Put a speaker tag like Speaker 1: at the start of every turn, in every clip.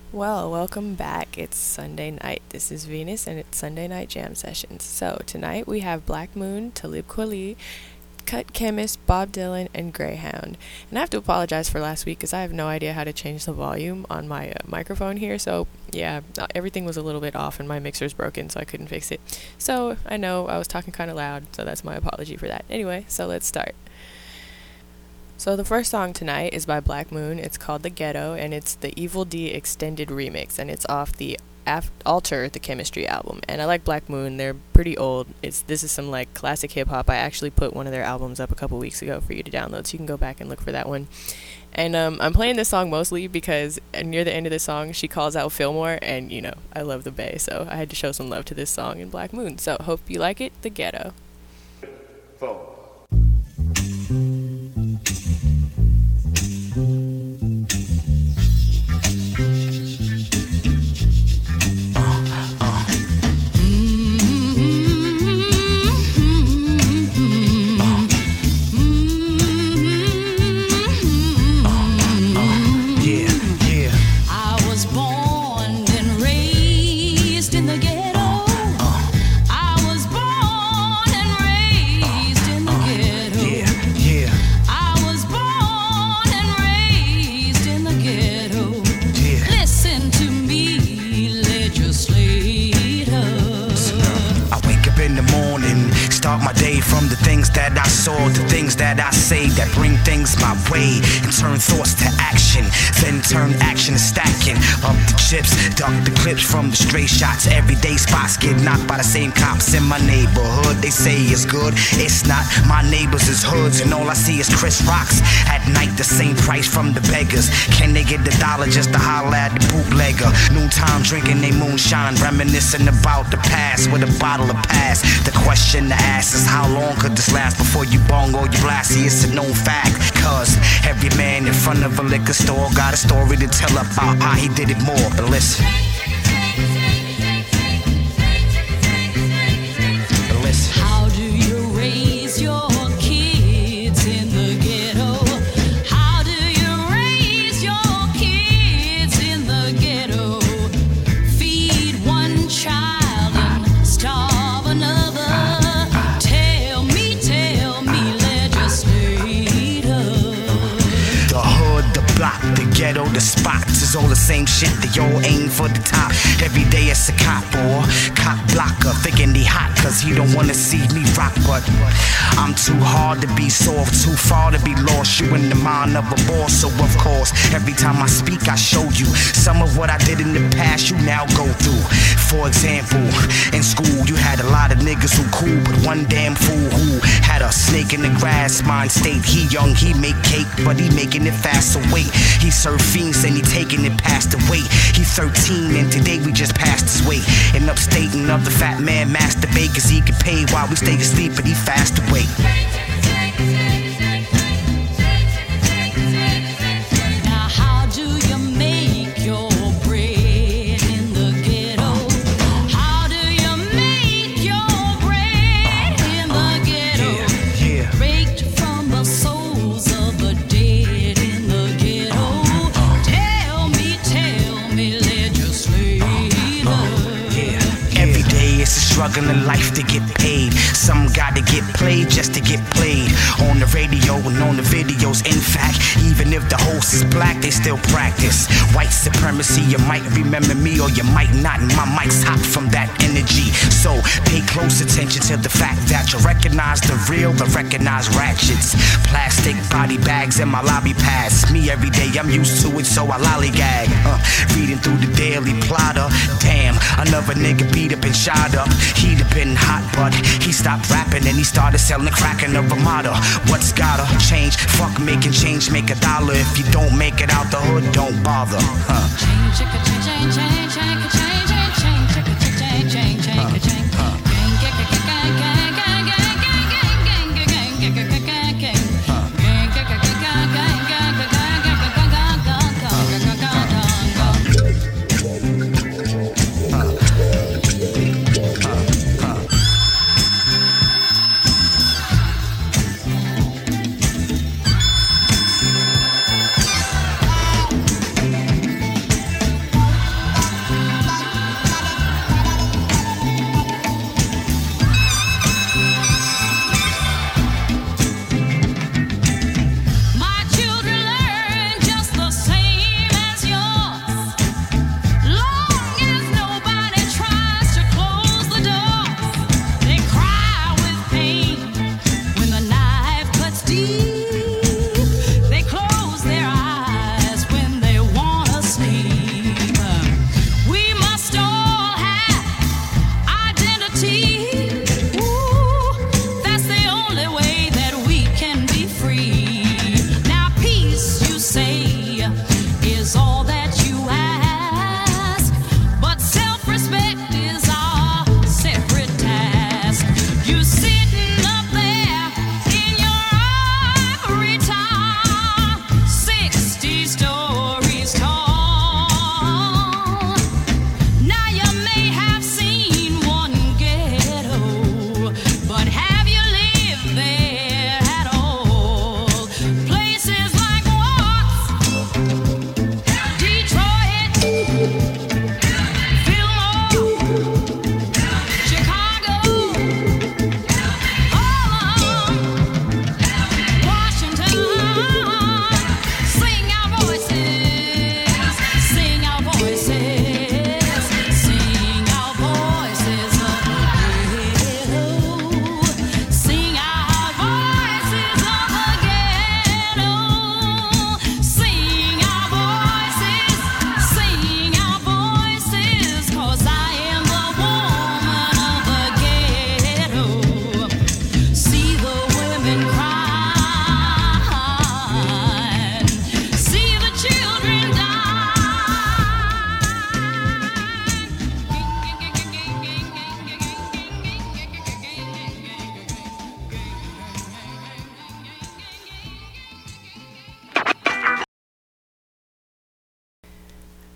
Speaker 1: Well, welcome back. It's Sunday night. This is Venus, and it's Sunday Night Jam Sessions. So, tonight we have Black Moon, Talib Kweli, Cut Chemist, Bob Dylan, and Greyhound. And I have to apologize for last week because I have no idea how to change the volume on my microphone here. So, yeah, everything was a little bit off, and my mixer's broken, so I couldn't fix it. So, I know I was talking kind of loud, so that's my apology for that. Anyway, so let's start. So the first song tonight is by Black Moon. It's called The Ghetto, and it's the Evil D extended remix, and it's off the Alter the Chemistry album. And I like Black Moon. They're pretty old. This is some like classic hip hop. I actually put one of their albums up a couple weeks ago for you to download, so you can go back and look for that one. And I'm playing this song mostly because near the end of the song she calls out Fillmore, and I love the Bay, so I had to show some love to this song in Black Moon. So hope you like it. The Ghetto.
Speaker 2: Four.
Speaker 3: From the things that I saw, the things that I say that bring things my way and turn thoughts to action, then turn action to stacking up the chips, duck the clips from the stray shots. Everyday spots get knocked by the same cops in my neighborhood. They say it's good, it's not. My neighbors is hoods and all I see is Chris Rocks. At night the same price from the beggars. Can they get the dollar just to holler at the bootlegger? Noontime drinking they moonshine, reminiscing about the past with a bottle of pass. The question to ask is how long could this last before you bong or you blast? See, it's a known fact, cause every man in front of a liquor store got a story to tell about how he did it more. But listen,
Speaker 4: how do you raise your kids in the ghetto? How do you raise your kids in the ghetto? Feed one child and starve another. Tell me, legislator.
Speaker 3: the hood, the block, the ghetto, the spots is all the same shit. They all aim for the top. Every day it's a cop or cop blocker, thinking he hot cause he don't wanna see me rock. But I'm too hard to be soft, too far to be lost. You in the mind of a boss, so of course every time I speak I show you some of what I did in the past you now go through. For example, in school you had a lot of niggas who cool, but one damn fool who had a snake in the grass mind state. He young, he make cake, but he making it fast. So wait, he serve fiends and he taking it past the weight. He 13 and today we just passed his weight. In upstate another fat man masturbate cause he get paid while we stay asleep, but he fast away.
Speaker 4: Now how do you make your bread in the ghetto? How do you make your bread in the ghetto? Raked from the souls of the dead in the ghetto. Tell me, legislator.
Speaker 3: Every day it's a struggle in life to get paid. Some gotta get played just to get played. On the radio and on the videos. In fact, even if the host is black, they still practice white supremacy. You might remember me or you might not. My mic's hot from that energy. So pay close attention to the fact that you recognize the real, but recognize ratchets. Plastic body bags and my lobby pads. Me every day, I'm used to it, so I lollygag. Reading through the Daily Plotter. Damn, another nigga beat up and shot up. He'd have been hot, but he stopped rapping and he started selling crack in a Ramada. What's gotta change? Fuck making change, make $1. If you don't make it out the hood, don't bother.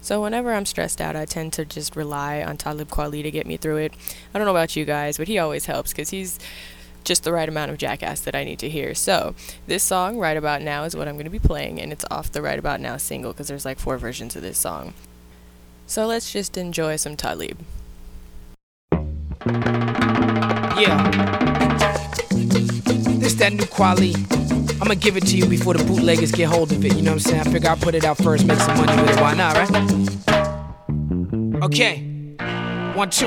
Speaker 1: So whenever I'm stressed out, I tend to just rely on Talib Kweli to get me through it. I don't know about you guys, but he always helps because he's just the right amount of jackass that I need to hear. So this song, Right About Now, is what I'm going to be playing, and it's off the Right About Now single because there's like 4 versions of this song. So let's just enjoy some Talib.
Speaker 5: Yeah. This that new Kweli. I'ma give it to you before the bootleggers get hold of it. You know what I'm saying? I figure I'll put it out first, make some money with it. Why not, right? Okay. 1, 2.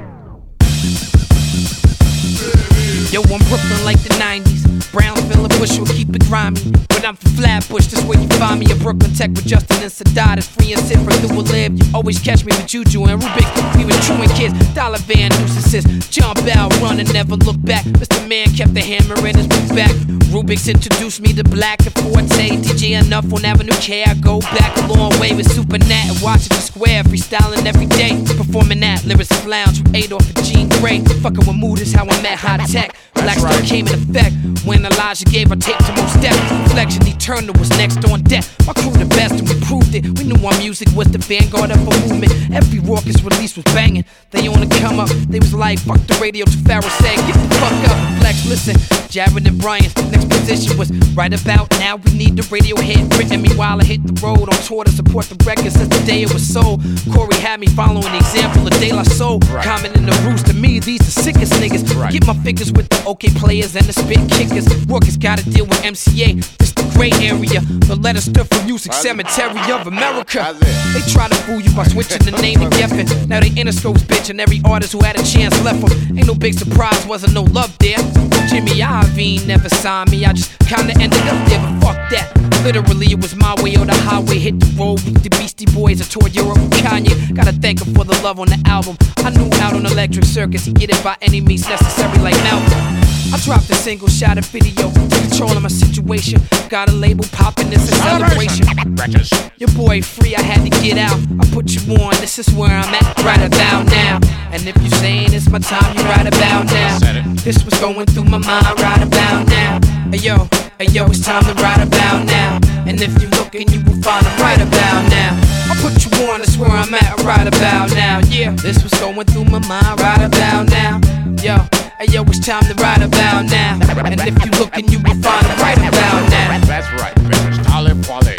Speaker 5: Yo, I'm Brooklyn like the 90s. Brownsville and Bush will keep it grimy. But I'm from Flatbush, that's where you find me. A Brooklyn Tech with Justin and Sadat. Free and sit for through a lib. You always catch me with Juju and Rubik. We was truant kids, dollar van nuisances. Jump out, run and never look back. Mr. Man kept the hammer in his boot back. Rubik's introduced me to Black and Forte. DJ Enough on Avenue K. I go back a long way with Super Nat and watching the square. Freestyling every day. Performing that lyrics lounge from Adolf and Jean Grey. Fucking with mood is how I met High Tech. Black Star came in effect when Elijah gave her tape to Mos Def. Reflection Eternal was next on deck. My crew the best and we proved it. We knew our music was the vanguard of a movement. Every raucous release was banging. They on the come up. They was like, fuck the radio to Pharaoh said, get the fuck up. Flex, listen. Jared and Brian's next position was right about now. We need the radio hit written. Meanwhile, I hit the road on tour to support the record since the day it was sold. Corey had me following the example of De La Soul. Right. Common in the roost to me, these the sickest niggas. Right. Get my figures with the OK players and the spit kickers. Workers gotta deal with MCA. This the gray area. The letter stood for Music Cemetery of America. They try to fool you by switching the name to Geffen. Now they Interscopes bitch and every artist who had a chance left them. Ain't no big surprise, wasn't no love there. Jimmy Iovine never signed me. I just kinda ended up there, but fuck that. Literally it was my way or the highway. Hit the road with the Beastie Boys. I toured Europe with Kanye. Gotta thank him for the love on the album. I knew out on Electric Circus he get it by any means necessary like Malcolm. I dropped a single, shot a video, controlling my situation. Got a label popping, this is celebration. Your boy free, I had to get out. I put you on, this is where I'm at, right about now. And if you saying it's my time, you right about now. This was going through my mind, right about now. Hey yo, it's time to right about now. And if you looking, you will find I'm right about now. I put you on, that's where I'm at, right about now. Yeah, this was going through my mind, right about now. Yo, it's time to right about now. And if you looking, you will find I'm right about now.
Speaker 2: That's right, bitch. Talib Kweli.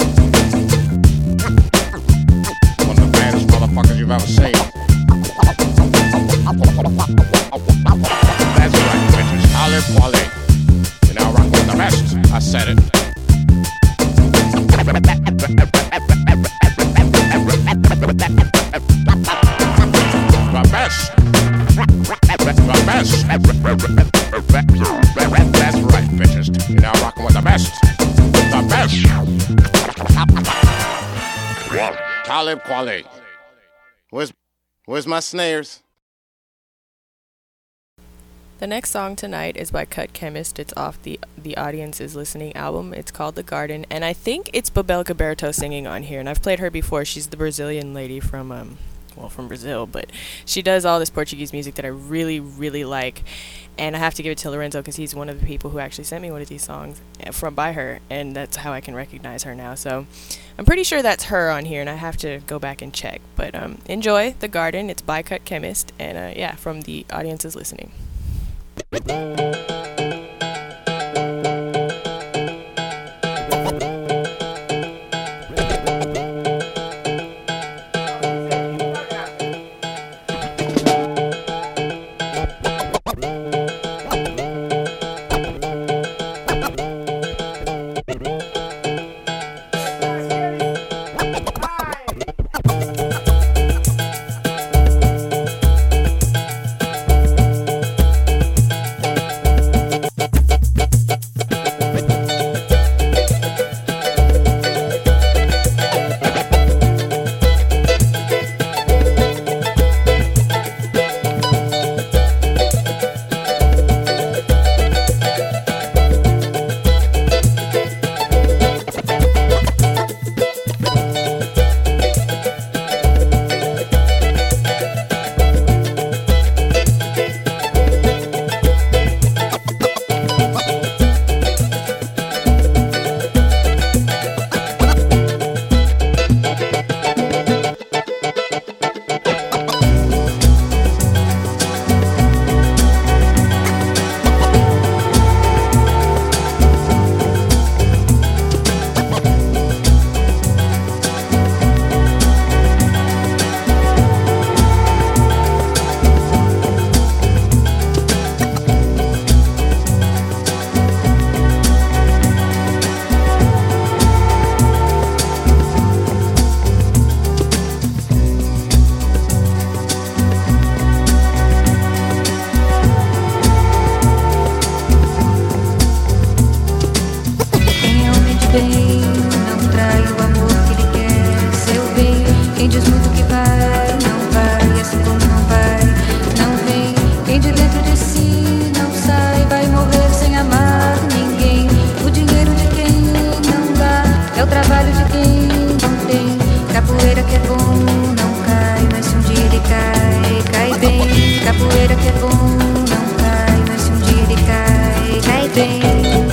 Speaker 2: One of the baddest motherfuckers you've ever seen. That's right, bitches. Talib Kweli. You're now rocking with the best. I said it. The best. The best. That's right, bitches. You're now rocking with the best. The best. Talib Kweli. Where's my snares?
Speaker 1: The next song tonight is by Cut Chemist. It's off the Audience is Listening album. It's called The Garden, and I think it's Babel Caberto singing on here, and I've played her before. She's the Brazilian lady from Brazil, but she does all this Portuguese music that I really, really like, and I have to give it to Lorenzo because he's one of the people who actually sent me one of these songs by her, and that's how I can recognize her now. So I'm pretty sure that's her on here, and I have to go back and check. But enjoy The Garden. It's by Cut Chemist, and from the Audience is Listening.
Speaker 6: vai, não vai, assim como não vai, não vem. Quem de dentro de si não sai, vai morrer sem amar ninguém. O dinheiro de quem não dá é o trabalho de quem não tem. Capoeira que é bom não cai, mas se um dia ele cai, cai bem. Capoeira que é bom não cai, mas se um dia ele cai, cai bem.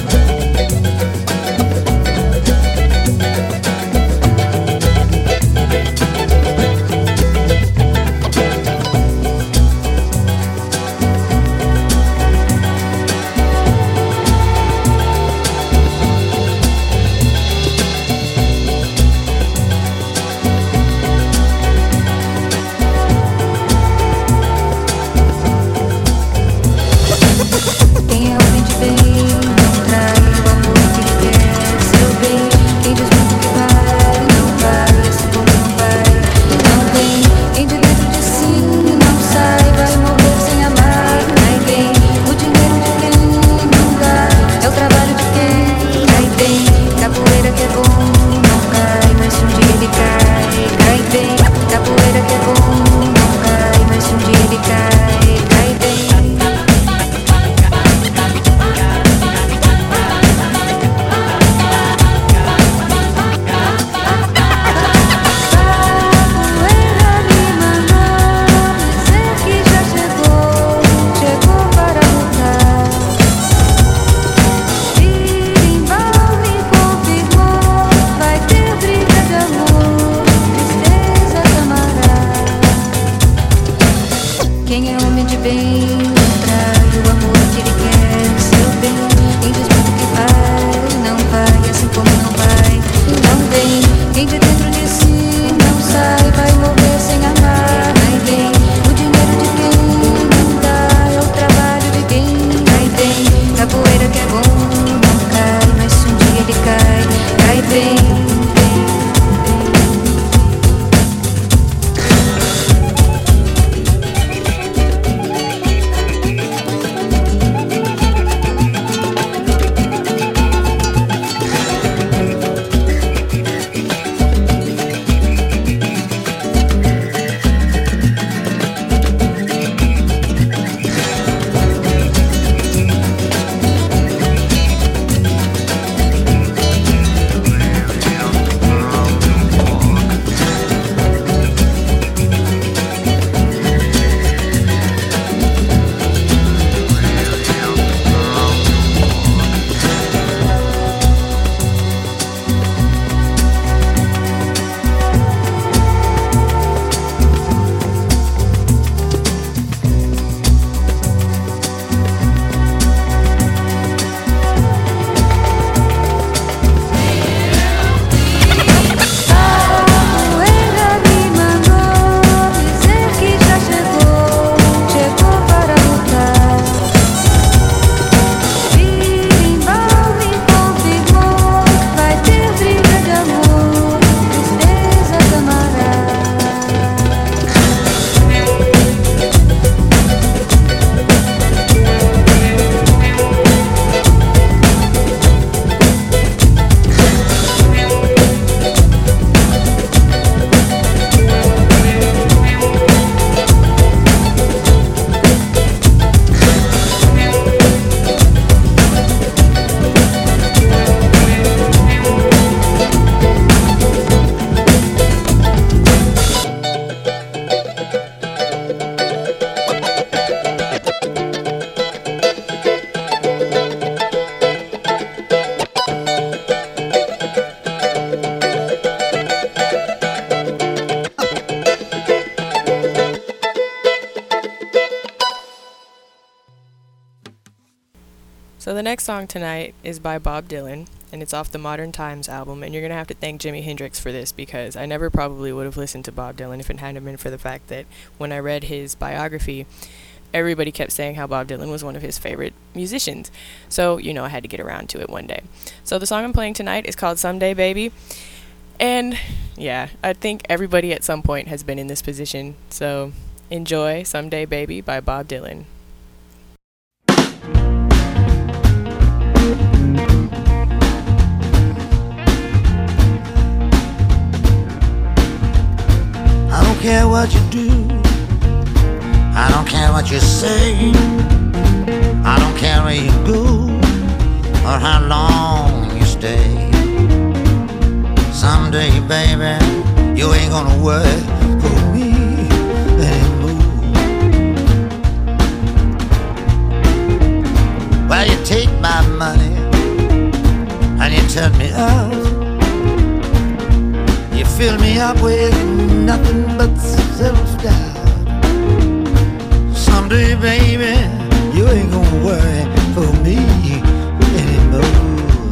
Speaker 1: So the next song tonight is by Bob Dylan, and it's off the Modern Times album, and you're going to have to thank Jimi Hendrix for this, because I never probably would have listened to Bob Dylan if it hadn't been for the fact that when I read his biography, everybody kept saying how Bob Dylan was one of his favorite musicians. So, I had to get around to it one day. So the song I'm playing tonight is called Someday Baby, and yeah, I think everybody at some point has been in this position, so enjoy Someday Baby by Bob Dylan.
Speaker 7: I don't don't care what you do, I don't care what you say, I don't care where you go or how long you stay. Someday, baby, you ain't gonna worry for me anymore. Well, you take my money and you turn me out. You fill me up with nothing but self-doubt. Someday, baby, you ain't gonna worry for me anymore.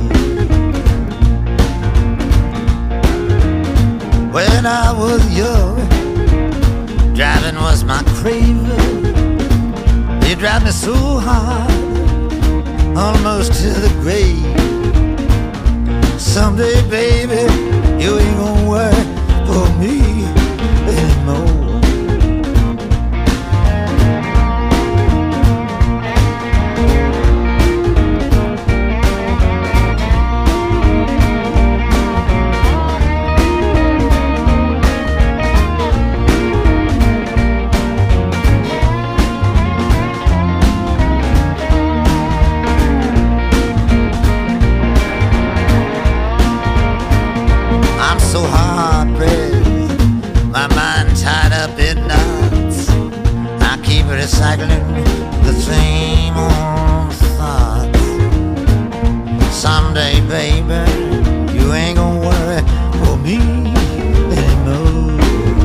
Speaker 7: When I was young, driving was my craving. You drive me so hard, almost to the grave. Someday, baby, you ain't gonna worry for me anymore. So hard pressed, my mind tied up in knots. I keep recycling the same old thoughts. Someday, baby, you ain't gonna worry for me anymore.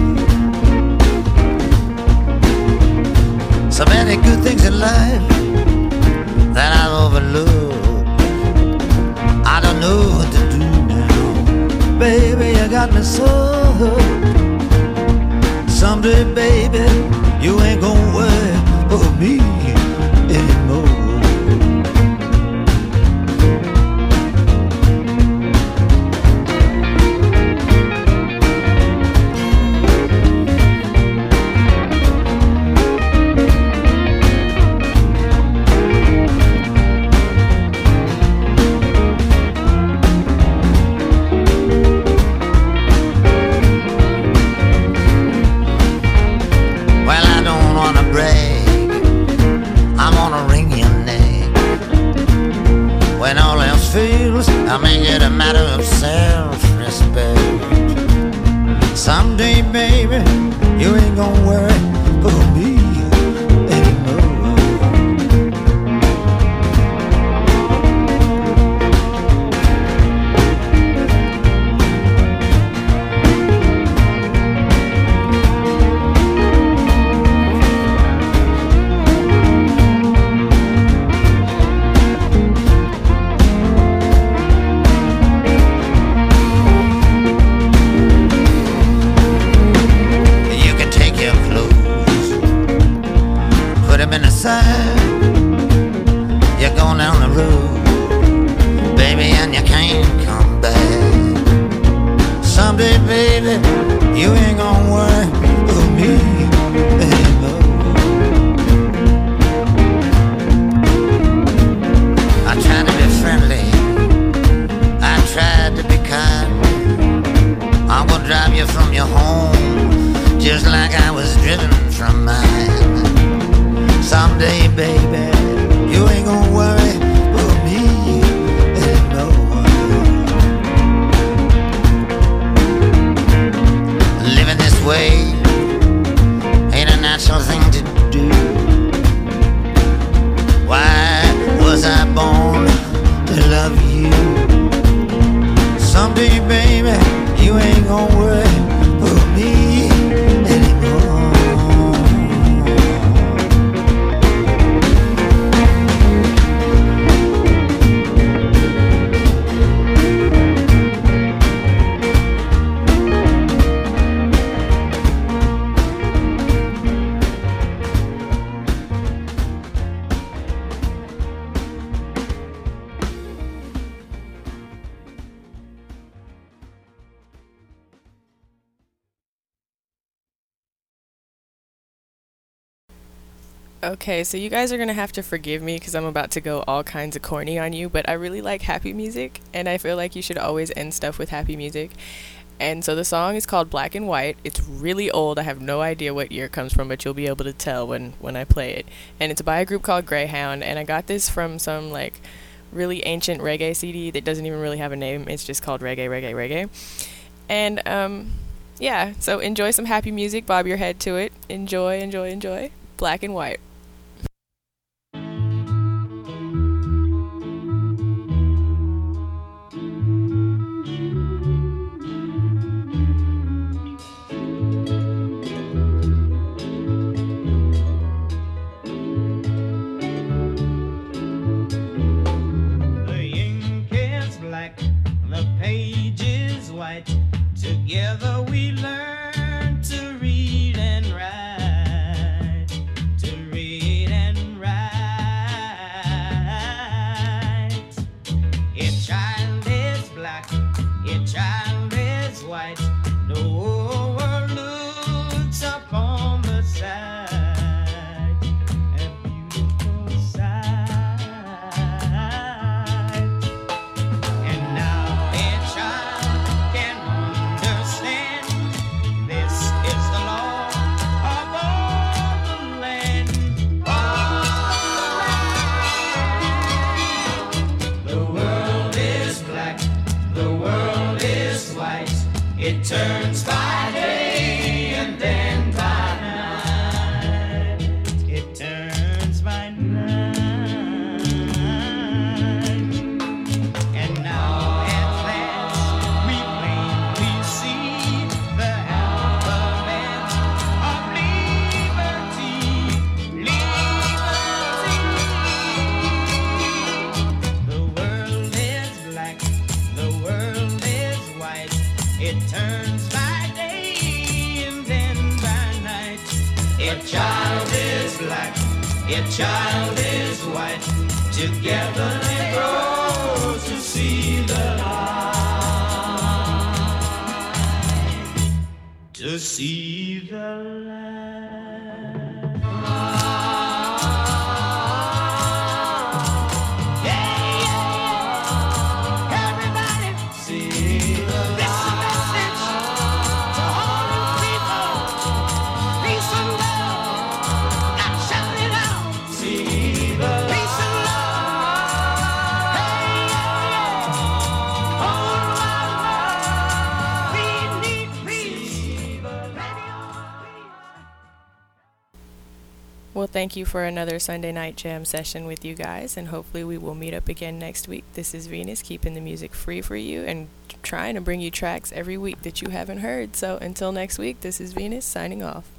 Speaker 7: So many good things in life that I've overlooked. I don't know what to do. Baby, you got me so hooked. Someday, baby, you ain't gonna worry for me anymore. When all else fails, I make it a matter of self-respect. Someday, baby, you ain't gonna worry for me anymore. You're going down the road, baby, and you can't come back. Someday, baby, you ain't gonna worry for me anymore. I tried to be friendly, I tried to be kind. I'm gonna drive you from your home, just like I was driven from mine. Someday, baby, you ain't gonna worry for me anymore. Living this way ain't a natural thing to do. Why was I born to love you? Someday, baby, you ain't gonna worry for me anymore.
Speaker 1: Okay, so you guys are gonna have to forgive me because I'm about to go all kinds of corny on you, but I really like happy music, and I feel like you should always end stuff with happy music. And so the song is called Black and White. It's really old. I have no idea what year it comes from, but you'll be able to tell when I play it. And it's by a group called Greyhound, and I got this from some like really ancient reggae CD that doesn't even really have a name. It's just called Reggae, Reggae, Reggae. And yeah, so enjoy some happy music, bob your head to it. Enjoy, enjoy, enjoy. Black and White.
Speaker 8: Together we learn to read and write, to read and write. Each child is black, each child is white. The whole world looks upon the sight, a beautiful sight. And now each child can understand this is the law of all the land. The world is black, the world is white. It turns by day and then by night. It turns by night. And now at last we plainly see the alphabet of liberty, liberty. The world is black, the world is white. It turns by day and then by night. A child is black, a child is white. Together they grow to see the light, to see the light. Yeah, yeah. Everybody see the light. This message to all you people, peace and love. Now shout it out. See the light. Peace and love. Hey, yeah. All around we need peace.
Speaker 1: Well, thank you for another Sunday night jam session with you guys, and hopefully we will meet up again next week. This is Venus, keeping the music free for you and trying to bring you tracks every week that you haven't heard. So until next week, this is Venus signing off.